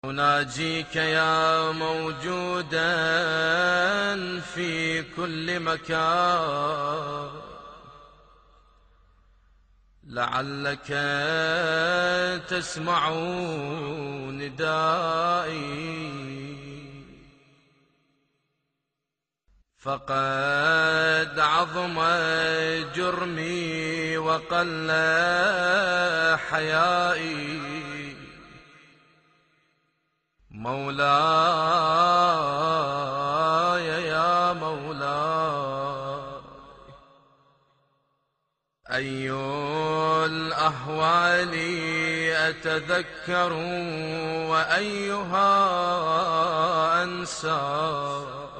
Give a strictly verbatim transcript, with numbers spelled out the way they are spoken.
أناجيك يا موجودا في كل مكان، لعلك تسمع ندائي، فقد عظم جرمي وقل حيائي. مولاي يا مولاي، أي الأهوال أتذكر وأيها أنسى؟